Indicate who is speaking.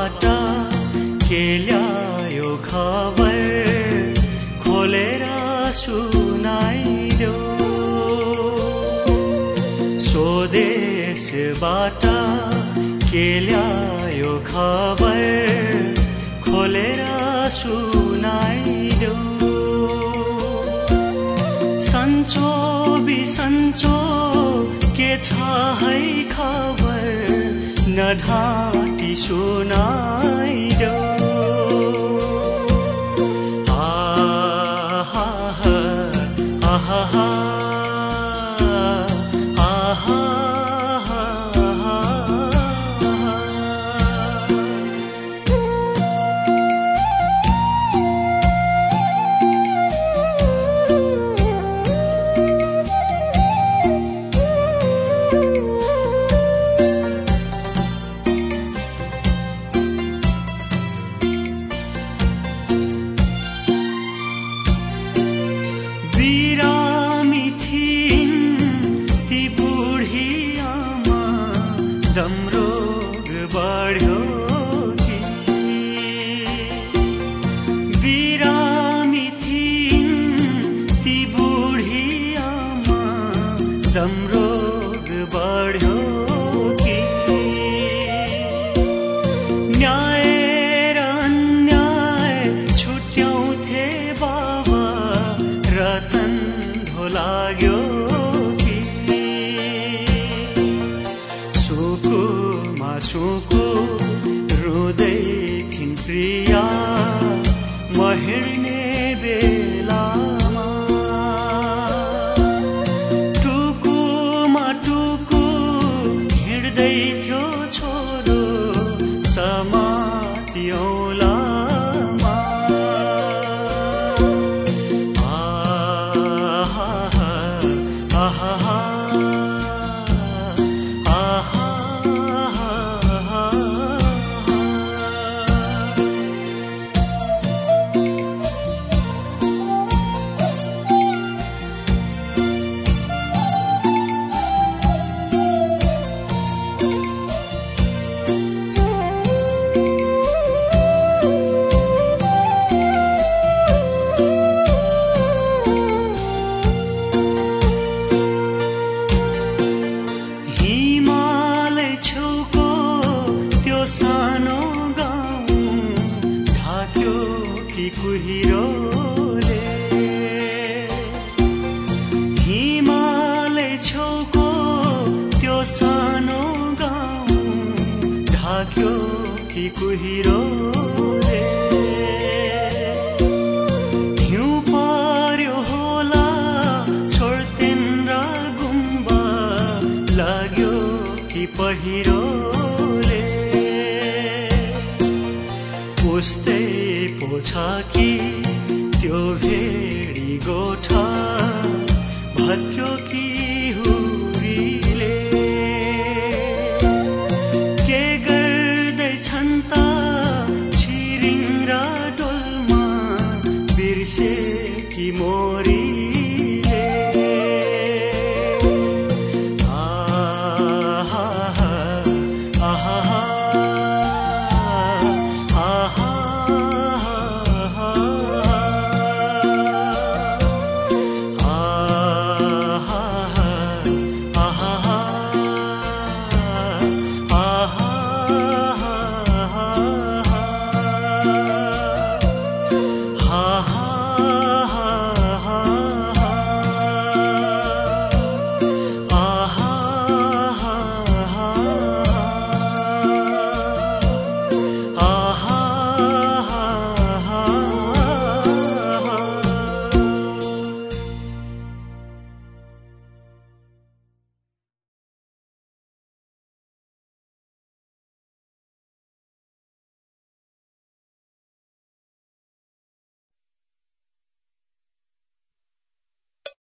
Speaker 1: देशबाट के ल्यायो खबर खोलेर सुनाइदेऊ। स्वदेशबाट के ल्यायो खबर खोलेर सुनाइदेऊ। सन्चो बिसन्चो के छ है खबर नढाँटी सुनाइदेऊ। दमरोग बढ्यो कि बिरामी थिइन् ती बुढी आमा दमरोग बढ्यो कि न्याय र अन्याय छुट्याउँथे बाबा रतन धो लाग्यो सुको रुँदै थिइन् प्रिया म हिँड्ने बेलामा। टुकुमा टुकु हिँड्दै थियो छोरो समातिऔलामा। सानो गाउँ ढाक्यो कि कुहिरोले। हिमालय छेउको त्यो सानो गाउँ ढाक्यो कि कुहिरोले। हिउँ पर्यो होला छोड्तेन र गुम्बा लाग्यो कि पहिरो। उस्तै पो छ कि त्यो भेडी गोठा भत्क्यो कि